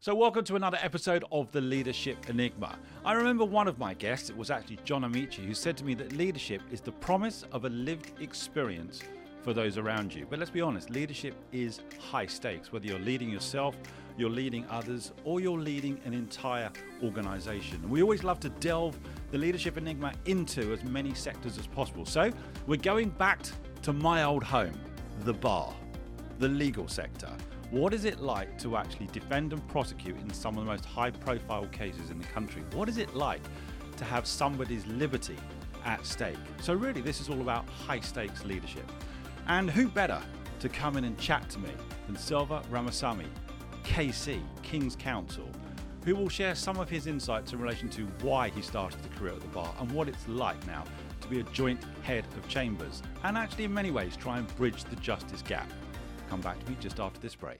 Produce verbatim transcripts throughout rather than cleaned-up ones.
So welcome to another episode of the Leadership Enigma. I remember one of my guests, it was actually John Amici, who said to me that leadership is the promise of a lived experience for those around you. But let's be honest, leadership is high stakes, whether you're leading yourself, you're leading others, or you're leading an entire organization. And we always love to delve the Leadership Enigma into as many sectors as possible. So we're going back to my old home, the bar, the legal sector. What is it like to actually defend and prosecute in some of the most high-profile cases in the country? What is it like to have somebody's liberty at stake? So really, this is all about high-stakes leadership. And who better to come in and chat to me than Selva Ramasamy, K C, King's Counsel, who will share some of his insights in relation to why he started a career at the bar and what it's like now to be a joint head of chambers, and actually in many ways try and bridge the justice gap. Come back to me just after this break.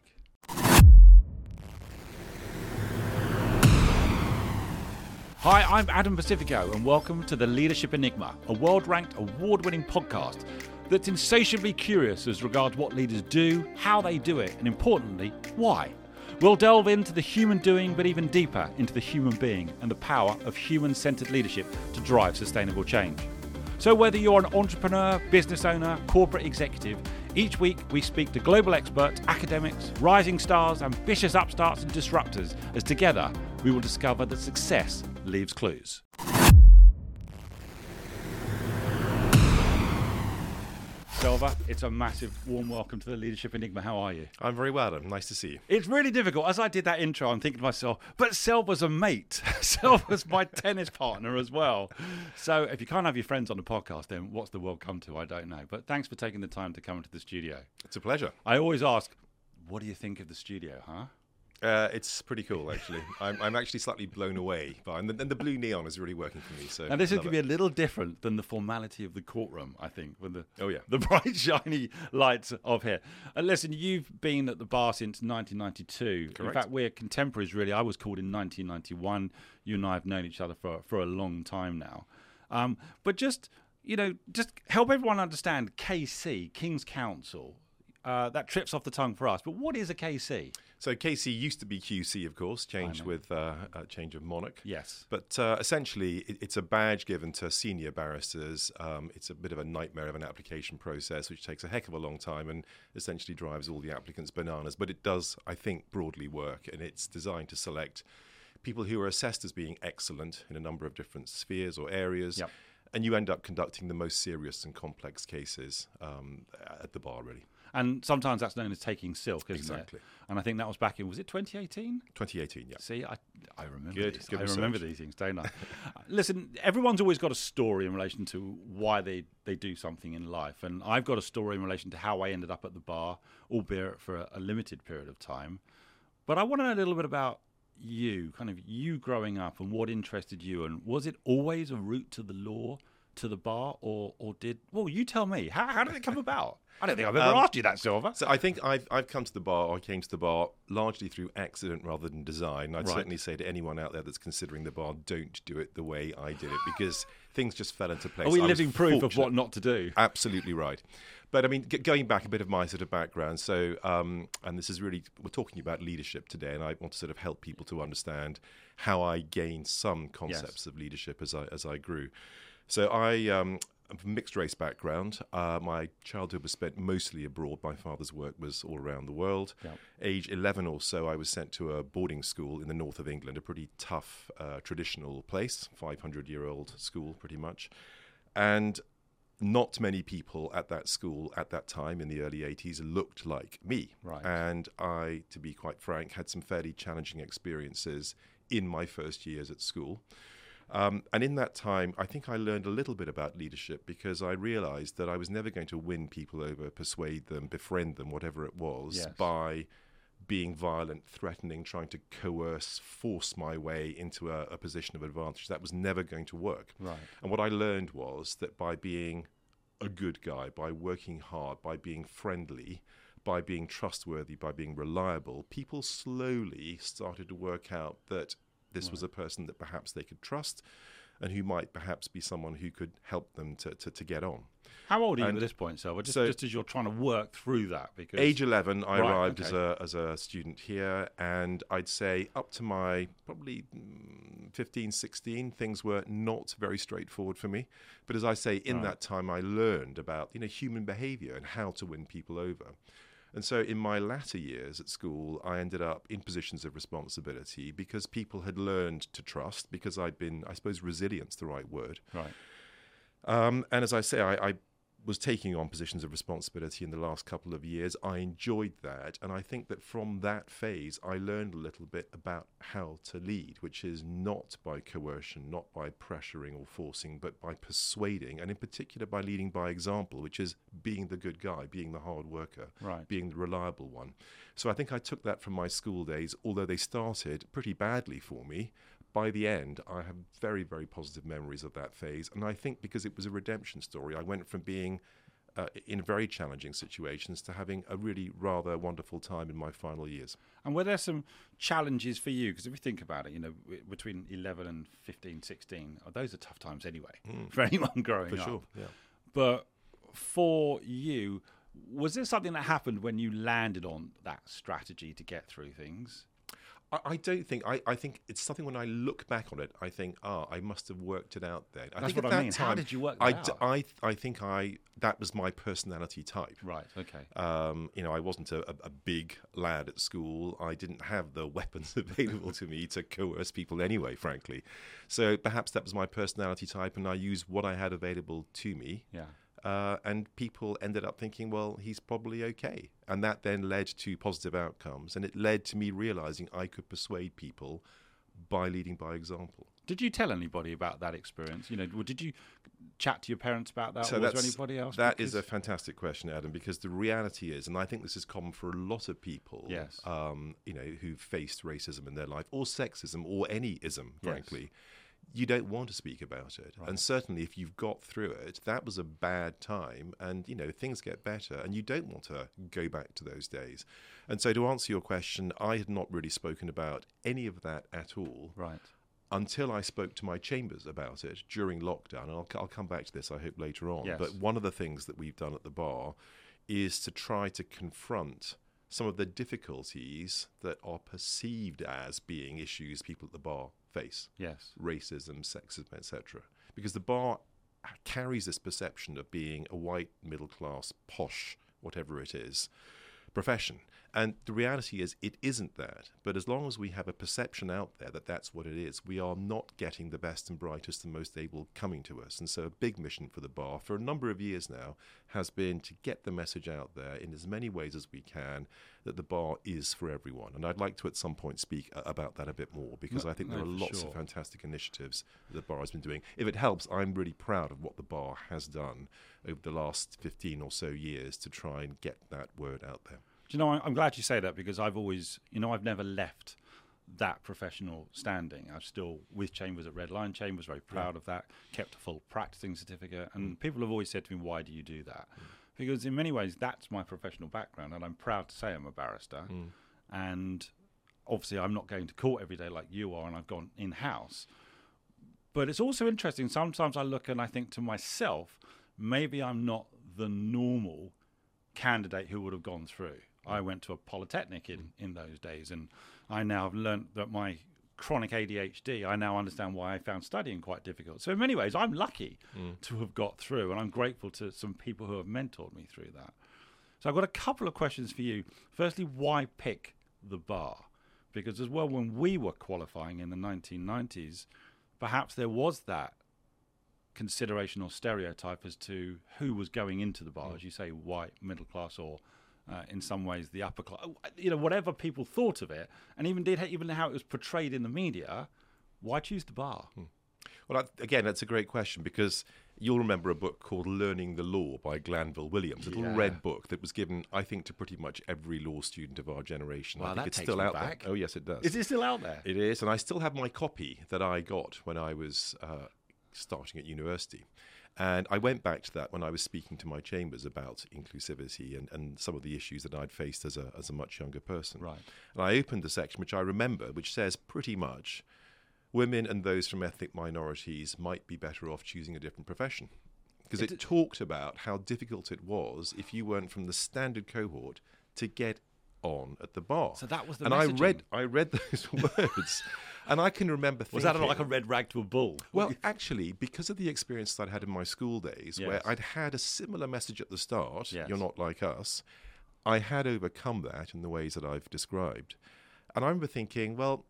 Hi, I'm Adam Pacifico, and welcome to the Leadership Enigma, a world-ranked, award-winning podcast that's insatiably curious as regards what leaders do, how they do it, and importantly, why. We'll delve into the human doing, but even deeper into the human being and the power of human-centered leadership to drive sustainable change. So whether you're an entrepreneur, business owner, corporate executive, each week we speak to global experts, academics, rising stars, ambitious upstarts and disruptors, as together we will discover that success leaves clues. Selva, it's a massive warm welcome to the Leadership Enigma. How are you? I'm very well, Adam. Nice to see you. It's really difficult. As I did that intro, I'm thinking to myself, but Selva's a mate. Selva's my tennis partner as well. So if you can't have your friends on the podcast, then what's the world come to? I don't know. But thanks for taking the time to come into the studio. It's a pleasure. I always ask, what do you think of the studio, huh? Uh, it's pretty cool, actually. I'm, I'm actually slightly blown away by, and the, and the blue neon is really working for me. So now this is going to be it. a little different than the formality of the courtroom, I think, with the oh yeah the bright shiny lights of here. And listen, you've been at the bar since nineteen ninety-two. Correct. In fact, we're contemporaries, really. I was called in nineteen ninety-one. You and I have known each other for for a long time now. Um, but just you know, just help everyone understand K C, King's Counsel. Uh, that trips off the tongue for us. But what is a K C? So K C used to be Q C, of course, changed with uh, a change of monarch. Yes. But uh, essentially, it, it's a badge given to senior barristers. Um, it's a bit of a nightmare of an application process, which takes a heck of a long time and essentially drives all the applicants bananas. But it does, I think, broadly work, and it's designed to select people who are assessed as being excellent in a number of different spheres or areas. Yep. And you end up conducting the most serious and complex cases um, at the bar, really. And sometimes that's known as taking silk, isn't Exactly. it? And I think that was back in, was it twenty eighteen? twenty eighteen, yeah. See, I I remember Good, these. good I research. remember these things, don't I? Listen, everyone's always got a story in relation to why they, they do something in life. And I've got a story in relation to how I ended up at the bar, albeit for a, a limited period of time. But I want to know a little bit about you, kind of you growing up and what interested you. And was it always a route to the law, to the bar, or or did, well, you tell me. How, how did it come about? I don't think I've ever Um, asked you that, Silva. So I think I've I've come to the bar, or I came to the bar largely through accident rather than design. I'd Right. certainly say to anyone out there that's considering the bar, don't do it the way I did it, because things just fell into place. Are we I was living proof of fortunate. what not to do? Absolutely right. But I mean, g- going back a bit of my sort of background, so, um, and this is really, we're talking about leadership today, and I want to sort of help people to understand how I gained some concepts Yes. of leadership as I as I grew. So I, um, I'm from a mixed race background. Uh, my childhood was spent mostly abroad. My father's work was all around the world. Yep. Age eleven or so, I was sent to a boarding school in the north of England, a pretty tough, uh, traditional place, five hundred year old school pretty much. And not many people at that school at that time in the early eighties looked like me. Right. And I, to be quite frank, had some fairly challenging experiences in my first years at school. Um, and in that time, I think I learned a little bit about leadership because I realized that I was never going to win people over, persuade them, befriend them, whatever it was, Yes. by being violent, threatening, trying to coerce, force my way into a, a position of advantage. That was never going to work. Right. And what I learned was that by being a good guy, by working hard, by being friendly, by being trustworthy, by being reliable, people slowly started to work out that this was a person that perhaps they could trust, and who might perhaps be someone who could help them to, to, to get on. How old are you And at this point, Selva? Just, so- just as you're trying to work through that, because Age eleven, I Right, arrived as okay. a as a student here, and I'd say up to my probably mm, fifteen, sixteen, things were not very straightforward for me. But as I say, in Right. that time, I learned about you know human behaviour and how to win people over. And so in my latter years at school, I ended up in positions of responsibility because people had learned to trust, because I'd been, I suppose, resilient's the right word. right, Um, and as I say, I, I was taking on positions of responsibility in the last couple of years. I enjoyed that. And I think that from that phase, I learned a little bit about how to lead, which is not by coercion, not by pressuring or forcing, but by persuading, and in particular by leading by example, which is being the good guy, being the hard worker, right. being the reliable one. So I think I took that from my school days, although they started pretty badly for me. By the end, I have very, very positive memories of that phase. And I think because it was a redemption story, I went from being uh, in very challenging situations to having a really rather wonderful time in my final years. And were there some challenges for you? Because if you think about it, you know, w- between eleven and fifteen, sixteen, oh, those are tough times anyway for anyone growing For up. sure, yeah. But for you, was there something that happened when you landed on that strategy to get through things? I, I don't think, I, I think it's something when I look back on it, I think, ah, I must have worked it out then. I That's think what at I that mean. How time, did you work that I, out? d- I, I think I, that was my personality type. Right, okay. Um, you know, I wasn't a, a, a big lad at school. I didn't have the weapons available to me to coerce people anyway, frankly. So perhaps that was my personality type, and I used what I had available to me. Yeah. Uh, and people ended up thinking, well, he's probably okay. And that then led to positive outcomes. And it led to me realizing I could persuade people by leading by example. Did you tell anybody about that experience? You know, or did you chat to your parents about that? So or was there that's- anybody else? That is a Because- fantastic question, Adam, because the reality is, and I think this is common for a lot of people, Yes. um, you know, who've faced racism in their life, or sexism, or any ism, Yes. frankly, you don't want to speak about it. Right. And certainly if you've got through it, that was a bad time, and, you know, things get better, and you don't want to go back to those days. And so to answer your question, I had not really spoken about any of that at all. Right. Until I spoke to my chambers about it during lockdown, and I'll, I'll come back to this, I hope, later on. Yes. But one of the things that we've done at the bar is to try to confront some of the difficulties that are perceived as being issues people at the bar face. Yes. Racism, sexism, et cetera. Because the bar carries this perception of being a white, middle-class, posh, whatever it is, profession. And the reality is it isn't that. But as long as we have a perception out there that that's what it is, we are not getting the best and brightest and most able coming to us. And so a big mission for the bar for a number of years now has been to get the message out there in as many ways as we can that the bar is for everyone. And I'd like to at some point speak a- about that a bit more, because No- I think no, there are for lots sure. of fantastic initiatives that the bar has been doing. If it helps, I'm really proud of what the bar has done over the last fifteen or so years to try and get that word out there. Do you know, I- I'm glad you say that, because I've always, you know, I've never left that professional standing. I'm still with Chambers at Red Lion Chambers, very proud of that, kept a full practicing certificate. And people have always said to me, why do you do that? Because in many ways, that's my professional background, and I'm proud to say I'm a barrister. And obviously, I'm not going to court every day like you are, and I've gone in-house. But it's also interesting, sometimes I look and I think to myself, maybe I'm not the normal candidate who would have gone through. I went to a polytechnic in, in those days, and I now have learnt that my chronic A D H D, I now understand why I found studying quite difficult. So in many ways, I'm lucky to have got through, and I'm grateful to some people who have mentored me through that. So I've got a couple of questions for you. Firstly, why pick the bar? Because as well, when we were qualifying in the nineteen nineties, perhaps there was that consideration or stereotype as to who was going into the bar, as you say, white, middle class, or uh, in some ways the upper class. You know, whatever people thought of it, and even did even how it was portrayed in the media. Why choose the bar? Well, that, again, that's a great question, because you'll remember a book called Learning the Law by Glanville Williams, a little Yeah. red book that was given, I think, to pretty much every law student of our generation. Wow, I think that it's takes still me out back. there. Oh, yes, it does. Is it still out there? It is, and I still have my copy that I got when I was uh, starting at university. And I went back to that when I was speaking to my chambers about inclusivity and, and some of the issues that I'd faced as a, as a much younger person. Right. And I opened the section, which I remember, which says pretty much, women and those from ethnic minorities might be better off choosing a different profession. Because it, It- talked about how difficult it was if you weren't from the standard cohort to get on at the bar. So that was the and I messaging. read, I read those words, and I can remember thinking, Was that like a red rag to a bull? well, actually, because of the experience that I'd had in my school days, Yes. where I'd had a similar message at the start, Yes. you're not like us, I had overcome that in the ways that I've described. And I remember thinking, well,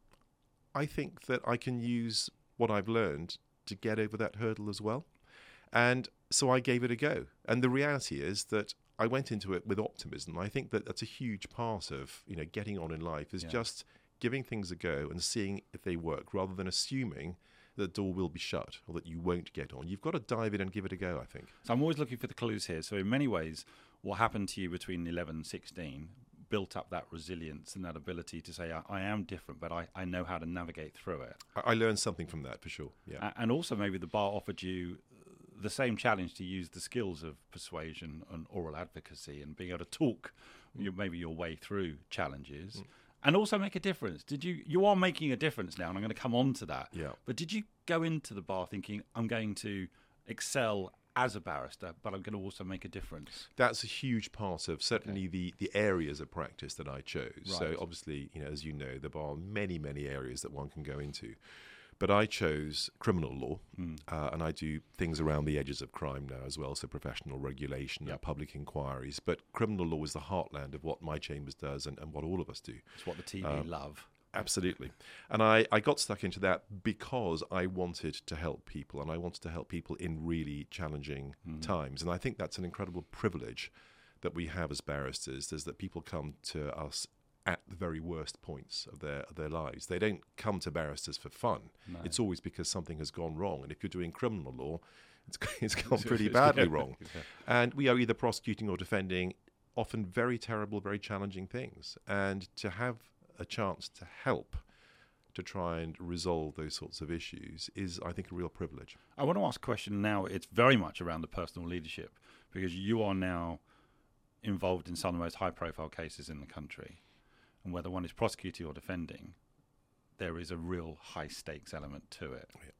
I think that I can use what I've learned to get over that hurdle as well. And so I gave it a go. And the reality is that I went into it with optimism. I think that that's a huge part of, you know, getting on in life is Yeah. just giving things a go and seeing if they work rather than assuming that the door will be shut or that you won't get on. You've got to dive in and give it a go, I think. So I'm always looking for the clues here. So in many ways, what happened to you between eleven and sixteen built up that resilience and that ability to say, I, I am different, but I, I know how to navigate through it. I, I learned something from that for sure. Yeah. A- And also maybe the bar offered you the same challenge to use the skills of persuasion and oral advocacy and being able to talk Mm. your, maybe your way through challenges and also make a difference. Did you, you are making a difference now, and I'm going to come on to that. Yeah. But did you go into the bar thinking, I'm going to excel as a barrister, but I'm going to also make a difference? That's a huge part of certainly the, the areas of practice that I chose. So Right. obviously, you know, as you know, there are many, many areas that one can go into. But I chose criminal law, Mm. uh, and I do things around the edges of crime now as well, so professional regulation Yep. and public inquiries. But criminal law is the heartland of what my chambers does and, and what all of us do. It's what the T V Um, love. Absolutely. And I, I got stuck into that because I wanted to help people, and I wanted to help people in really challenging times. And I think that's an incredible privilege that we have as barristers, is that people come to us at the very worst points of their of their lives. They don't come to barristers for fun. No. It's always because something has gone wrong. And if you're doing criminal law, it's, it's gone It's- pretty it's- badly yeah. wrong. Yeah. And we are either prosecuting or defending often very terrible, very challenging things. And to have a chance to help to try and resolve those sorts of issues is, I think, a real privilege. I want to ask a question now. It's very much around the personal leadership, because you are now involved in some of the most high-profile cases in the country. And whether one is prosecuting or defending, there is a real high-stakes element to it. Yeah.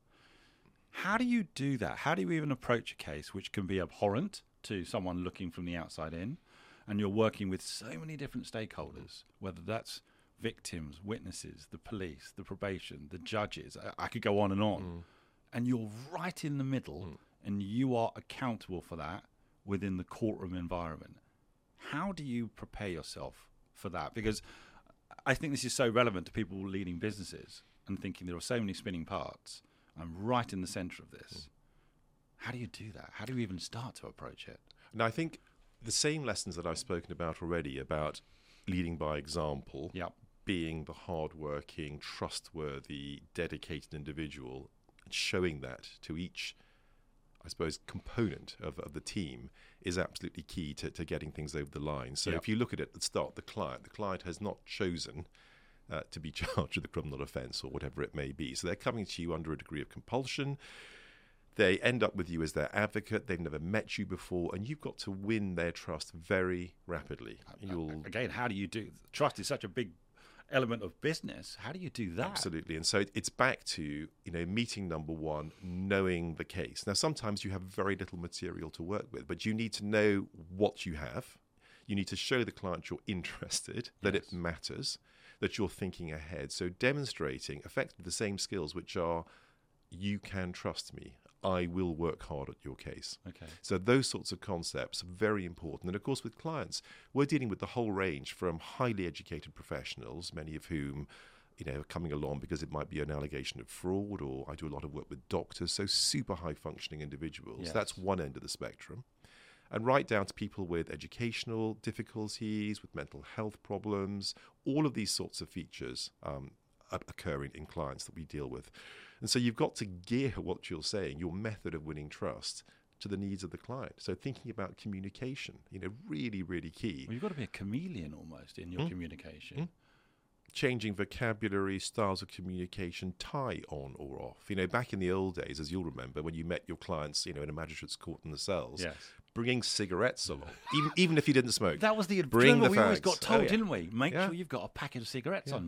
How do you do that? How do you even approach a case which can be abhorrent to someone looking from the outside in, and you're working with so many different stakeholders, whether that's victims, witnesses, the police, the probation, the judges, I, I could go on and on, Mm. and you're right in the middle, Mm. and you are accountable for that within the courtroom environment. How do you prepare yourself for that? Because I think this is so relevant to people leading businesses and thinking there are so many spinning parts. I'm right in the center of this. How do you do that? How do you even start to approach it? Now, I think the same lessons that I've spoken about already about leading by example, Yep. being the hardworking, trustworthy, dedicated individual, and showing that to each, I suppose, component of, of the team is absolutely key to, to getting things over the line. So Yep. if you look at it at the start, the client, the client has not chosen uh, to be charged with a criminal offence or whatever it may be. So they're coming to you under a degree of compulsion. They end up with you as their advocate. They've never met you before, and you've got to win their trust very rapidly. You'll Again, how do you do trust is such a big element of business. How do you do that? Absolutely. And so it- it's back to, you know, meeting number one, knowing the case. Now, sometimes you have very little material to work with, but you need to know what you have. You need to show the client you're interested, that Yes. it matters, that you're thinking ahead. So demonstrating effectively the same skills, which are, you can trust me. I will work hard at your case. Okay. So those sorts of concepts are very important. And of course, with clients, we're dealing with the whole range from highly educated professionals, many of whom, you know, are coming along because it might be an allegation of fraud, or I do a lot of work with doctors, so super high functioning individuals. Yes. That's one end of the spectrum. And right down to people with educational difficulties, with mental health problems, all of these sorts of features um, are occurring in clients that we deal with. And so you've got to gear what you're saying, your method of winning trust, to the needs of the client. So thinking about communication, you know, really, really key. Well, you've got to be a chameleon almost in your Mm. communication. Mm. Changing vocabulary, styles of communication, tie on or off. You know, back in the old days, as you'll remember, when you met your clients, you know, in a magistrate's court in the cells, Yes. bringing cigarettes along, even even if you didn't smoke. That was the Bring remember the we always fags. got told, Oh, yeah. didn't we? Make Yeah. sure you've got a packet of cigarettes Yeah. on you.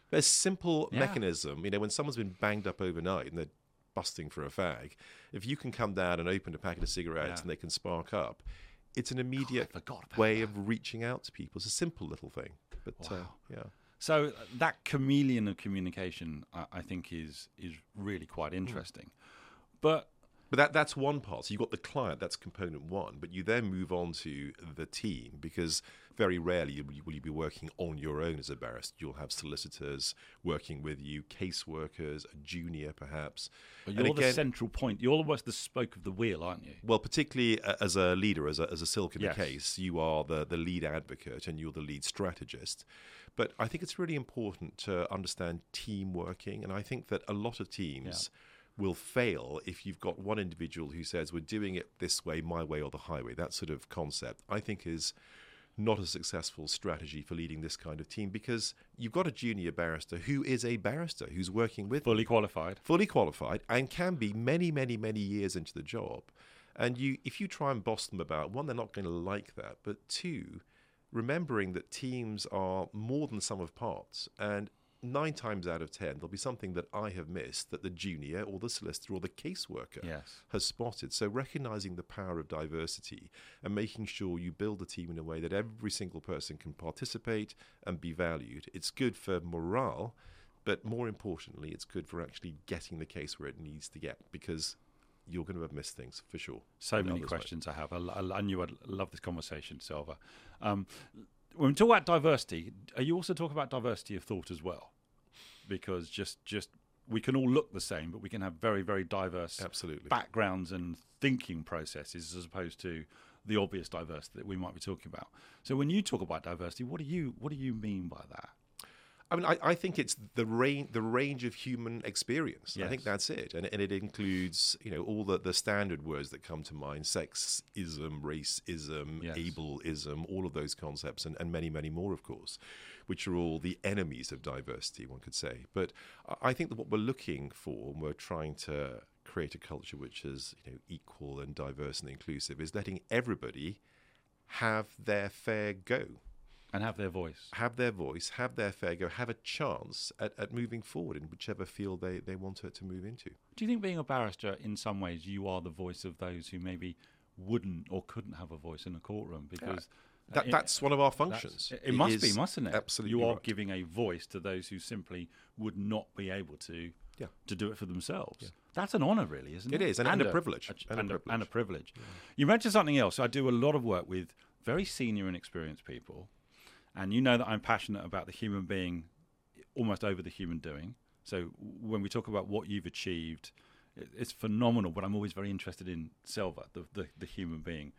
A simple Yeah. mechanism. You know, when someone's been banged up overnight and they're busting for a fag, if you can come down and open a packet of cigarettes Yeah. and they can spark up, it's an immediate I forgot about way that. of reaching out to people. It's a simple little thing. But uh, Wow. yeah. So uh, that chameleon of communication, I, I think, is is really quite interesting. But But that that's one part. So you've got the client, that's component one. But you then move on to the team, because very rarely will you, will you be working on your own as a barrister. You'll have solicitors working with you, caseworkers, a junior perhaps. but And you're the again- central point. You're almost the spoke of the wheel, aren't you? Well, particularly uh, as a leader, as a, as a silk in Yes. the case, you are the, the lead advocate and you're the lead strategist. But I think it's really important to understand team working. And I think that a lot of teams will fail if you've got one individual who says, we're doing it this way, my way or the highway. That sort of concept, I think, is not a successful strategy for leading this kind of team, because you've got a junior barrister who is a barrister who's working with Fully qualified. fully qualified and can be many, many, many years into the job. And you, if you try and boss them about, one, they're not going to like that, but two, remembering that teams are more than sum of parts, and nine times out of ten, there'll be something that I have missed that the junior or the solicitor or the caseworker Yes. has spotted. So recognizing the power of diversity and making sure you build a team in a way that every single person can participate and be valued. It's good for morale, but more importantly, it's good for actually getting the case where it needs to get, because you're going to have missed things for sure. So And many others questions I have. I, I, I knew I'd love this conversation, Selva. Um, when we talk about diversity, are you also talking about diversity of thought as well? Because just, just we can all look the same, but we can have very, very diverse won't. Absolutely. backgrounds and thinking processes, as opposed to the obvious diversity that we might be talking about. So when you talk about diversity, what do you what do you mean by that? I mean, I, I think it's the range, the range of human experience. I think Yes. that's it, and, and it includes, you know, all the, the standard words that come to mind: sexism, racism, Yes. ableism, all of those concepts, and, and many, many more, of course, which are all the enemies of diversity, one could say. But I- I think that what we're looking for, and we're trying to create a culture which is, you know, equal and diverse and inclusive, is letting everybody have their fair go. And have their voice. Have their voice, have their fair go, have a chance at, at moving forward in whichever field they, they want it to move into. Do you think being a barrister, in some ways, you are the voice of those who maybe wouldn't or couldn't have a voice in a courtroom? Because That, it- that's one of our that's- functions. It, it must be, is mustn't it? Absolutely You are right. giving a voice to those who simply would not be able to Yeah. to do it for themselves. That's an honour, really, isn't it? It is, and- and a privilege. And a and, a, privilege. and a privilege. You mentioned something else. I do a lot of work with very senior and experienced people. And you know that I'm passionate about the human being almost over the human doing. So when we talk about what you've achieved, it- it's phenomenal, but I'm always very interested in Selva, the, the, the human being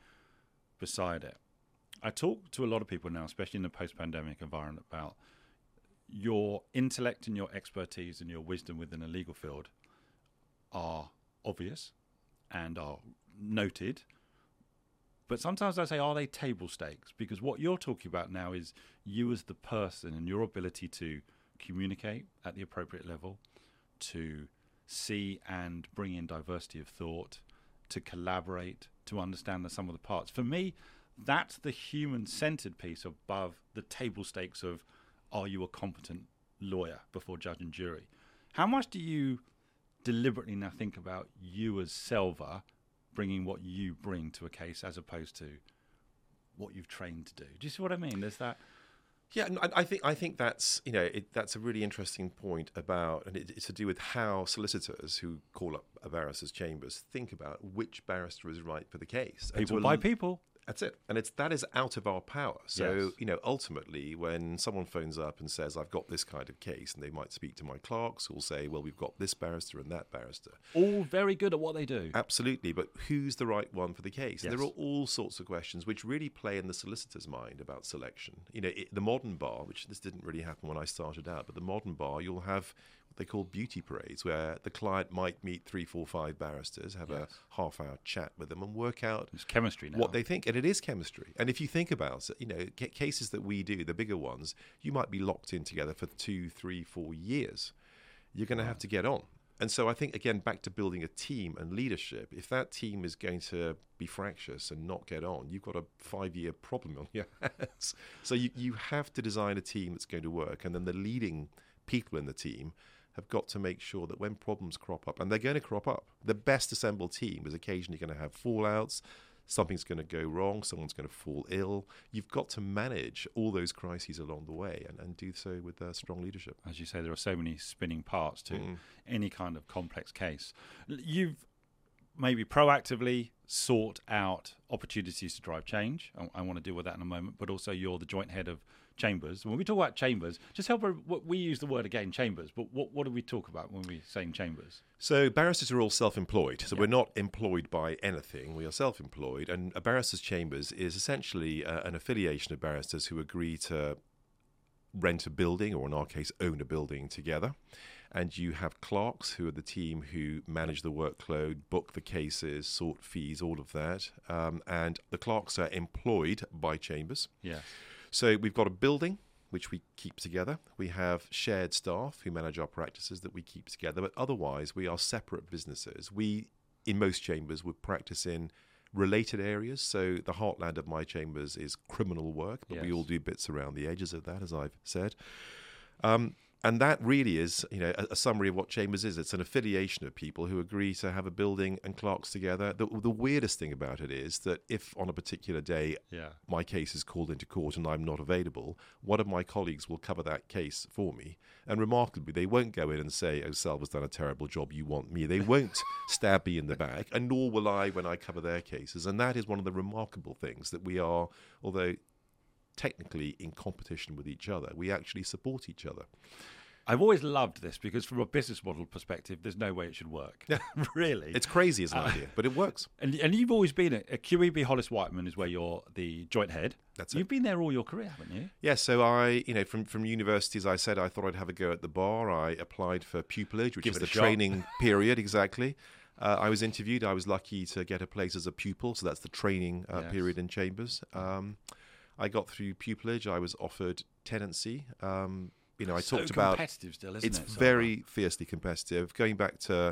beside it. I talk to a lot of people now, especially in the post-pandemic environment, about your intellect and your expertise and your wisdom within a legal field are obvious and are noted. But sometimes I say, are they table stakes? Because what you're talking about now is you as the person and your ability to communicate at the appropriate level, to see and bring in diversity of thought, to collaborate, to understand the sum of the parts. For me, that's the human-centered piece above the table stakes of, are you a competent lawyer before judge and jury? How much do you deliberately now think about you as Selva bringing what you bring to a case as opposed to what you've trained to do? Do you see what I mean? There's that. Yeah, and I I think I think that's you know it, that's a really interesting point about, and it, it's to do with how solicitors who call up a barrister's chambers think about which barrister is right for the case. And to People a by l- people. That's it, and it's that is out of our power. So Yes. you know, ultimately, when someone phones up and says, "I've got this kind of case," and they might speak to my clerks who'll say, "Well, we've got this barrister and that barrister." All very good at what they do. Absolutely, but who's the right one for the case? Yes. There are all sorts of questions which really play in the solicitor's mind about selection. You know, it, the modern bar, which this didn't really happen when I started out, but the modern bar, you'll have what they call beauty parades, where the client might meet three, four, five barristers, have Yes. a half-hour chat with them, and work out It's chemistry now. what they think, and it is chemistry. And if you think about it, you know, ca- cases that we do, the bigger ones, you might be locked in together for two, three, four years. You're going to have to get on. And so I think, again, back to building a team and leadership, if that team is going to be fractious and not get on, you've got a five-year problem on your hands. So you, you have to design a team that's going to work, and then the leading people in the team have got to make sure that when problems crop up, and they're going to crop up, the best assembled team is occasionally going to have fallouts, something's going to go wrong, someone's going to fall ill. You've got to manage all those crises along the way and, and do so with uh, strong leadership. As you say, there are so many spinning parts to Mm. any kind of complex case. You've maybe proactively sought out opportunities to drive change. I, I want to deal with that in a moment, but also you're the joint head of Chambers. When we talk about Chambers, just help her, what we use the word again, Chambers, but what, what do we talk about when we're saying Chambers? So barristers are all self-employed. So Yeah. we're not employed by anything. We are self-employed. And a barrister's chambers is essentially uh, an affiliation of barristers who agree to rent a building, or in our case, own a building together. And you have clerks who are the team who manage the workload, book the cases, sort fees, all of that. Um, and the clerks are employed by Chambers. Yeah. So we've got a building which we keep together. We have shared staff who manage our practices that we keep together. But otherwise, we are separate businesses. We, in most chambers, would practice in related areas. So the heartland of my chambers is criminal work, but we Yes. all do bits around the edges of that, as I've said. Um, and that really is, you know, a, a summary of what Chambers is. It's an affiliation of people who agree to have a building and clerks together. The, the weirdest thing about it is that if on a particular day Yeah. my case is called into court and I'm not available, one of my colleagues will cover that case for me. And remarkably, they won't go in and say, oh, Salva's done a terrible job, you want me. They won't stab me in the back, and nor will I when I cover their cases. And that is one of the remarkable things, that we are, although technically in competition with each other, we actually support each other. I've always loved this because from a business model perspective, there's no way it should work. Yeah. Really. It's crazy as an Uh, idea, but it works. And, and you've always been at, at Q E B Hollis Whiteman is where you're the joint head. That's You've it. been there all your career, haven't you? Yeah, so I, you know, from, from university, as I said, I thought I'd have a go at the bar. I applied for pupillage, which Give is it the a shot. training period, exactly. Uh, I was interviewed. I was lucky to get a place as a pupil, so that's the training uh, Yes. period in Chambers. Um, I got through pupillage. I was offered tenancy. Um, you know, I so talked about competitive still, isn't it's it? Salva? very fiercely competitive. Going back to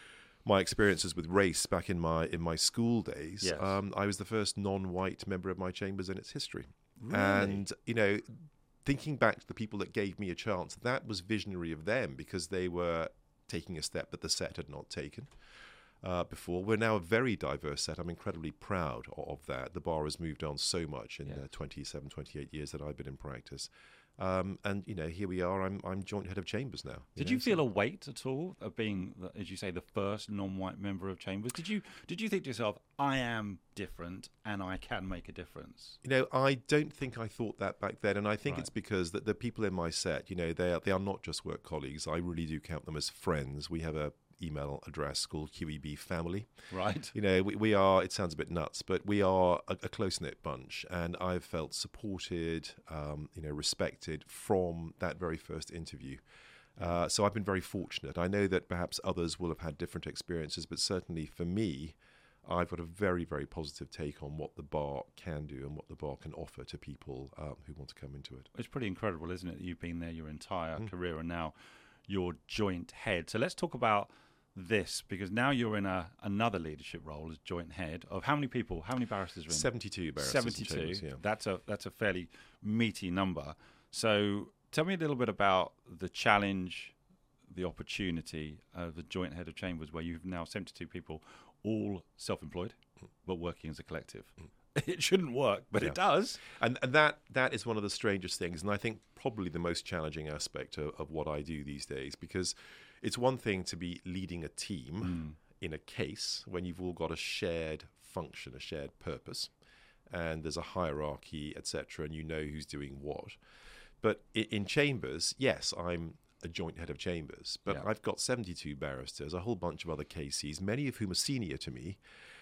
my experiences with race back in my in my school days, Yes. um, I was the first non-white member of my chambers in its history. Really? And you know, thinking back to the people that gave me a chance, that was visionary of them because they were taking a step that the set had not taken uh, before. We're now a very diverse set. I'm incredibly proud of that. The bar has moved on so much in Yeah. the twenty-seven, twenty-eight years that I've been in practice. Um, and, you know, here we are. I'm I'm joint head of Chambers now. Did know, you so- feel a weight at all of being, the- as you say, the first non-white member of Chambers? Did you did you think to yourself, I am different and I can make a difference? You know, I don't think I thought that back then, and I think Right. it's because the, the people in my set, you know, they are, they are not just work colleagues. I really do count them as friends. We have a email address called Q E B Family. Right. You know, we, we are, it sounds a bit nuts, but we are a, a close-knit bunch, and I've felt supported, um, you know, respected from that very first interview. Uh, so I've been very fortunate. I know that perhaps others will have had different experiences, but certainly for me, I've got a very, very positive take on what the bar can do and what the bar can offer to people um, who want to come into it. It's pretty incredible, isn't it, that you've been there your entire Mm. career and now you're joint head. So let's talk about this, because now you're in a another leadership role as joint head of how many people, how many barristers are in? seventy-two barristers in seventy-two. Chambers, yeah. That's a that's a fairly meaty number. So tell me a little bit about the challenge, the opportunity of the joint head of Chambers, where you've now seventy-two people, all self-employed, but working as a collective. It shouldn't work, but Yeah. it does. And, and that that is one of the strangest things, and I think probably the most challenging aspect of, of what I do these days, because it's one thing to be leading a team in a case when you've all got a shared function, a shared purpose, and there's a hierarchy, et cetera, and you know who's doing what. But in, in Chambers, yes, I'm a joint head of Chambers, but Yeah. I've got seventy-two barristers, a whole bunch of other K Cs, many of whom are senior to me.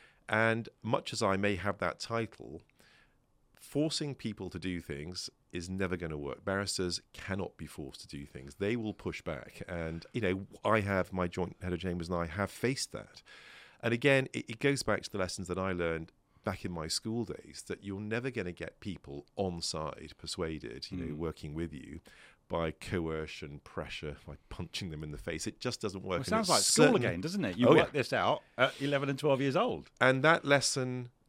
And much as I may have that title, forcing people to do things is never going to work. Barristers cannot be forced to do things. They will push back. And, you know, I have, my joint head of Chambers and I have faced that. And again, it, it goes back to the lessons that I learned back in my school days, that you're never going to get people on side, persuaded, you know, Mm. working with you by coercion, pressure, by punching them in the face. It just doesn't work. Well, it And sounds it's like school certain- again, doesn't it? You Oh, work yeah. this out at eleven and twelve years old. And that lesson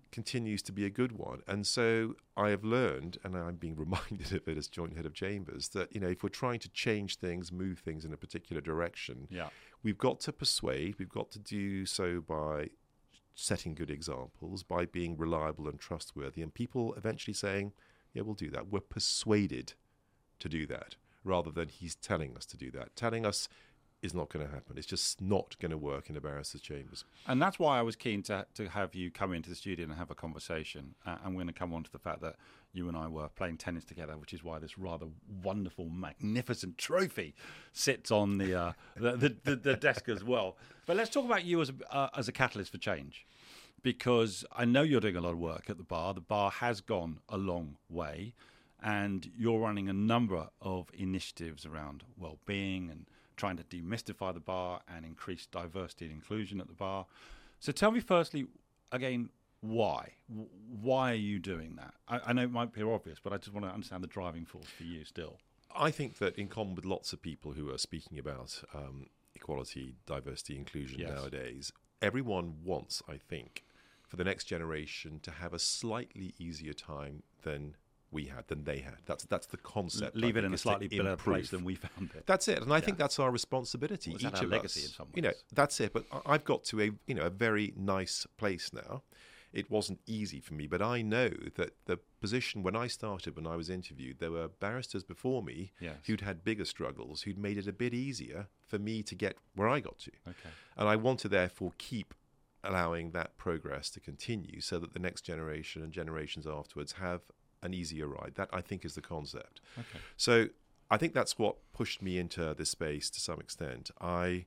continues to be a good one. And so I have learned, and I'm being reminded of it as joint head of chambers, that, you know, if we're trying to change things, move things in a particular direction, Yeah. we've got to persuade, we've got to do so by setting good examples, by being reliable and trustworthy, and people eventually saying, yeah, we'll do that. We're persuaded to do that, rather than he's telling us to do that. Telling us is not going to happen. It's just not going to work in a barrister's chambers. And that's why I was keen to to have you come into the studio and have a conversation. Uh, I'm going to come on to the fact that you and I were playing tennis together, which is why this rather wonderful, magnificent trophy sits on the uh, the, the, the, the desk as well. But let's talk about you as a, uh, as a catalyst for change, because I know you're doing a lot of work at the bar. The bar has gone a long way, and you're running a number of initiatives around well-being and trying to demystify the bar and increase diversity and inclusion at the bar. So tell me firstly, again, why? Why are you doing that? I, I know it might appear obvious, but I just want to understand the driving force for you still. I think that in common with lots of people who are speaking about um, equality, diversity, inclusion Yes. nowadays, everyone wants, I think, for the next generation to have a slightly easier time than we had, than they had. That's that's the concept. Leave I it think, in a is to slightly better improve. place than we found it. That's it, and I Yeah. think that's our responsibility. Well, is Each that our of legacy us, in some you know, ways? that's it. But I- I've got to a you know a very nice place now. It wasn't easy for me, but I know that the position when I started, when I was interviewed, there were barristers before me Yes. who'd had bigger struggles, who'd made it a bit easier for me to get where I got to. Okay. And I want to therefore keep allowing that progress to continue so that the next generation and generations afterwards have an easier ride. That, I think, is the concept. Okay. So I think that's what pushed me into this space to some extent. I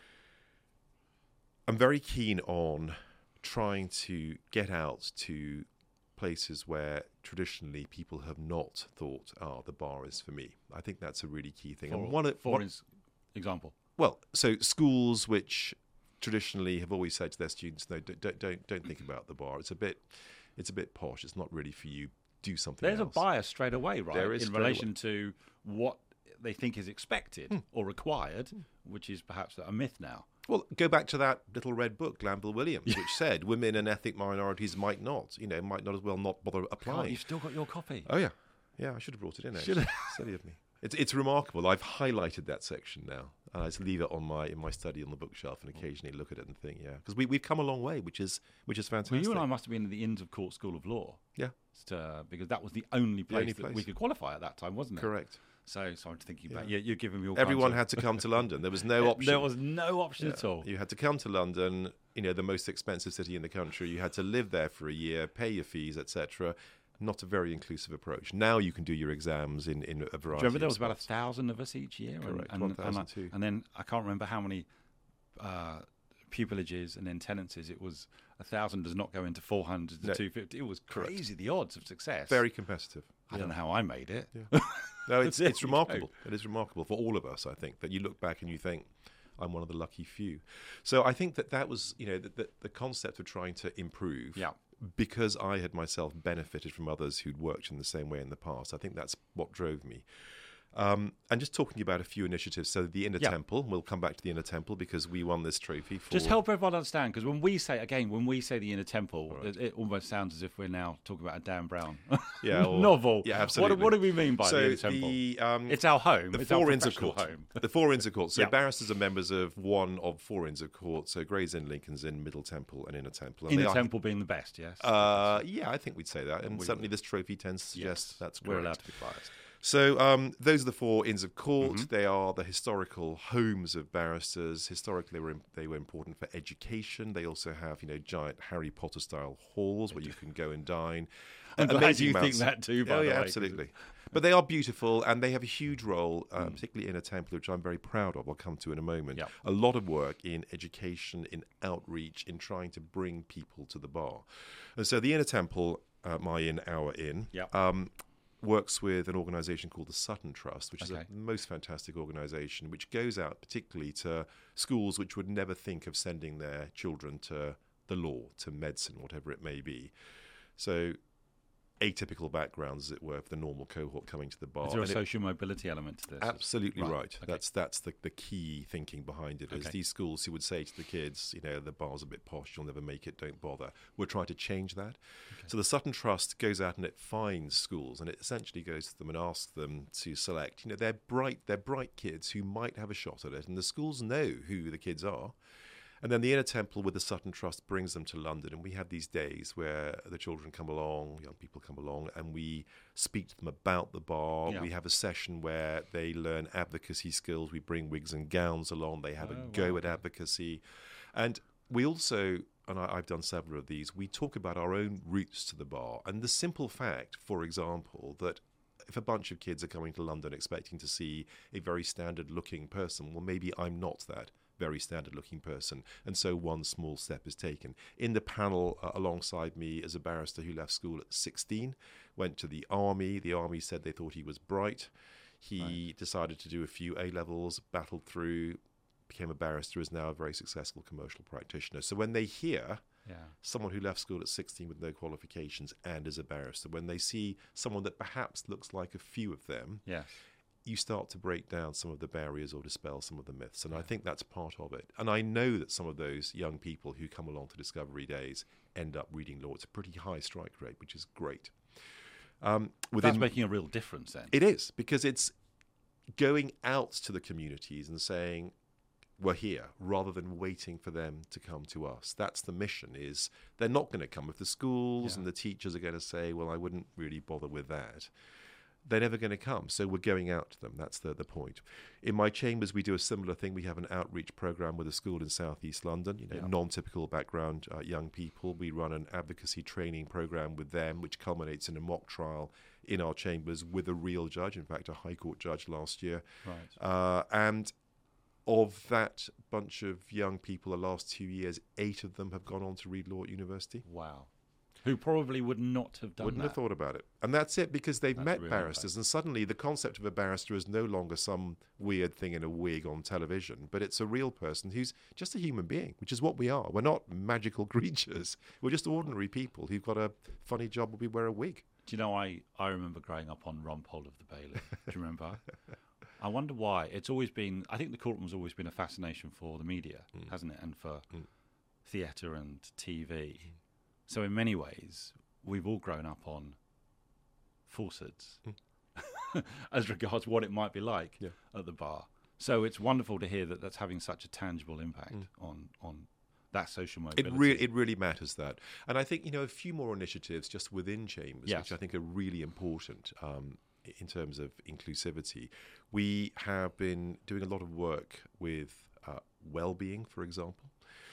am very keen on trying to get out to places where traditionally people have not thought, oh, the bar is for me. I think that's a really key thing. For, and one, of- for one, ins- example. well, so schools which traditionally have always said to their students, no, don't don't don't, don't think about the bar. It's a bit, it's a bit posh. It's not really for you. Do something There's else. a bias straight away, right? There is in straight relation to what they think is expected Hmm. or required, which is perhaps a myth now. Well, go back to that little red book, Glanville Williams, which said women and ethnic minorities might not, you know, might not as well not bother God, applying. you've still got your copy. Oh yeah, yeah. I should have brought it in. Should Actually, silly of me. It's it's remarkable. I've highlighted that section now, and I just leave it on my in my study on the bookshelf, and occasionally look at it and think, yeah, because we we've come a long way, which is which is fantastic. Well, you and I must have been at the Inns of Court School of Law. Yeah. To, because that was the only place only that place. we could qualify at that time, wasn't it? Correct. So, so I'm thinking about Yeah. you. You're giving me all Everyone kinds had to come to London. There was no of, option. There was no option Yeah. at all. You had to come to London, you know, the most expensive city in the country. You had to live there for a year, pay your fees, et cetera. Not a very inclusive approach. Now you can do your exams in, in a variety. Do you remember there of was about a spots. thousand of us each year? Correct, And, and, and, I- 1,002. and then I can't remember how many uh, pupilages and then tenancies. It was a thousand does not go into four hundred to No. two fifty. It was Correct. crazy, the odds of success. Very competitive. I don't know how I made it. Yeah. No, it's There it's you remarkable. It is remarkable for all of us. I think that you look back and you think, I'm one of the lucky few. So I think that that was, you know, the, the, the concept of trying to improve. Yeah. Because I had myself benefited from others who'd worked in the same way in the past. I think that's what drove me. Um, and just talking about a few initiatives. So the Inner Yeah. Temple, we'll come back to the Inner Temple because we won this trophy. For, Just help everyone understand, because when we say again, when we say the Inner Temple, Right. it, it almost sounds as if we're now talking about a Dan Brown Yeah, or- novel. yeah, What, absolutely. what do we mean by so the Inner Temple? the um, It's our home. the it's four our Inns of professional Court. home. The four Inns of Court. So Yeah. barristers are members of one of four Inns of Court. So Gray's Inn, Lincoln's Inn, Middle Temple, and Inner Temple. And Inner they are- Temple being the best, yes. Uh, yeah, I think we'd say that, and We certainly would. this trophy tends to suggest Yes, that's we're correct. allowed to be biased. So um, those are the four Inns of Court. Mhm. They are the historical homes of barristers. Historically, they were, they were important for education. They also have, you know, giant Harry Potter style halls where you can go and dine. I'm glad Amazing you think amounts- that too, by oh the yeah, way, 'cause absolutely. But they are beautiful, and they have a huge role, uh, Mm. particularly in a temple, which I'm very proud of. I'll come to in a moment. Yep. A lot of work in education, in outreach, in trying to bring people to the bar. And so the Inner Temple, uh, my inn, our inn, Yep. um, works with an organisation called the Sutton Trust, which is Okay. a most fantastic organisation, which goes out particularly to schools which would never think of sending their children to the law, to medicine, whatever it may be. So atypical backgrounds, as it were, for the normal cohort coming to the bar. Is there a And it- social mobility element to this? Absolutely right. Right, okay. That's that's the, the key thinking behind it. Is Okay. these schools who would say to the kids, you know, the bar's a bit posh, you'll never make it, don't bother. We're trying to change that. So the Sutton Trust goes out and it finds schools, and it essentially goes to them and asks them to select. You know, they're bright, they're bright kids who might have a shot at it, and the schools know who the kids are. And then the Inner Temple with the Sutton Trust brings them to London, and we have these days where the children come along, young people come along, and we speak to them about the bar. Yeah. We have a session where they learn advocacy skills. We bring wigs and gowns along. They have Oh, a go wow, at okay. advocacy. And we also, and I, I've done several of these, we talk about our own routes to the bar. And the simple fact, for example, that if a bunch of kids are coming to London expecting to see a very standard-looking person, well, maybe I'm not that very standard-looking person, and so one small step is taken. In the panel uh, alongside me is a barrister who left school at sixteen, went to the army. The army said they thought he was bright. He decided to do a few A-levels, battled through, became a barrister, is now a very successful commercial practitioner. So when they hear Yeah. someone who left school at sixteen with no qualifications and is a barrister, when they see someone that perhaps looks like a few of them, Yes. you start to break down some of the barriers or dispel some of the myths. And I think that's part of it. And I know that some of those young people who come along to Discovery Days end up reading law. It's a pretty high strike rate, which is great. Um, That's making a real difference then. it is, because it's going out to the communities and saying, we're here, rather than waiting for them to come to us. That's the mission, is they're not going to come. If the schools Yeah. and the teachers are going to say, well, I wouldn't really bother with that, they're never going to come. So we're going out to them. That's the, the point. In my chambers, we do a similar thing. We have an outreach program with a school in southeast London, you know, Yeah. non-typical background uh, young people. We run an advocacy training program with them, which culminates in a mock trial in our chambers with a real judge, in fact, a High Court judge last year. Right. Uh, and of that bunch of young people, the last two years, eight of them have gone on to read law at university. Wow. Who probably would not have done Wouldn't that. have thought about it. And that's it, because they've That's met real barristers, and suddenly the concept of a barrister is no longer some weird thing in a wig on television, but it's a real person who's just a human being, which is what we are. We're not magical creatures. We're just ordinary people who've got a funny job where we wear a wig. Do you know, I, I remember growing up on Rumpole of the Bailiff. Do you remember? I wonder why. It's always been, I think the courtroom's always been a fascination for the media, Mm. hasn't it? And for Mm. theatre and T V. So in many ways, we've all grown up on falsehoods as regards what it might be like Yeah. at the bar. So it's wonderful to hear that that's having such a tangible impact Mm. on, on that social It mobility. really, it really matters that. And I think, you know, a few more initiatives just within chambers, Yes. which I think are really important um, in terms of inclusivity. We have been doing a lot of work with uh, well-being, for example.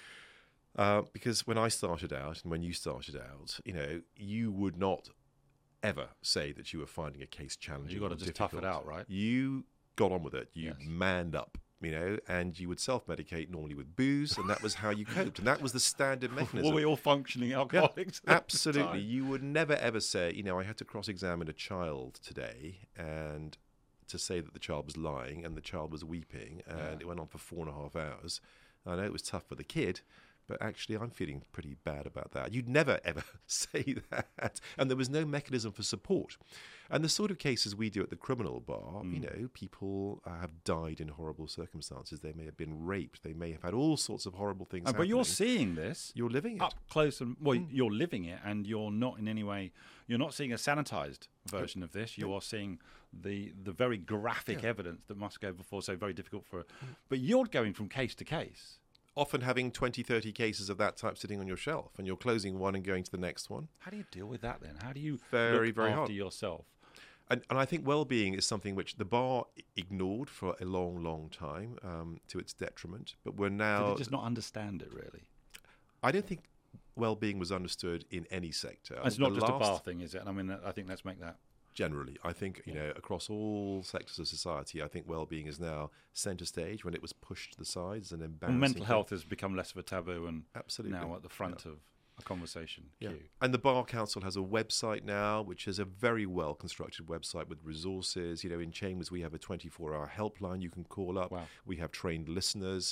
Uh, because when I started out and when you started out, you know, you would not ever say that you were finding a case challenging. You got to or just tough it difficult. out, right? You got on with it. You Yes. manned up, you know, and you would self-medicate normally with booze, and that was how you coped. And that was the standard mechanism. Were we all functioning alcoholics? at the Absolutely. time? You would never ever say, you know, I had to cross-examine a child today, and to say that the child was lying and the child was weeping, and Yeah. it went on for four and a half hours. I know it was tough for the kid, but actually I'm feeling pretty bad about that. You'd never ever say that. And there was no mechanism for support. And the sort of cases we do at the criminal bar, you know, people uh, have died in horrible circumstances. They may have been raped. They may have had all sorts of horrible things Oh, happen. but you're seeing this You're living it. up close, and well, you're living it, and you're not in any way. You're not seeing a sanitized version of this. You are seeing the the very graphic Yeah. evidence that must go before. So very difficult for. But you're going from case to case. Often having twenty, thirty cases of that type sitting on your shelf, and you're closing one and going to the next one. How do you deal with that then? How do you Very, look very after hard. yourself? And, and I think well-being is something which the bar ignored for a long, long time, um, to its detriment. But we're Did now... they just not understand it really? I don't think well-being was understood in any sector. It's The not just a last- bar thing, is it? I mean, I think let's make that. Generally, I think, you know, across all sectors of society, I think well-being is now centre stage when it was pushed to the sides and Well, embarrassing. mental health has become less of a taboo and Absolutely. now at the front of a conversation Yeah. queue. And the Bar Council has a website now, which is a very well constructed website with resources. You know, in Chambers, we have a twenty-four hour helpline you can call up. Wow. We have trained listeners.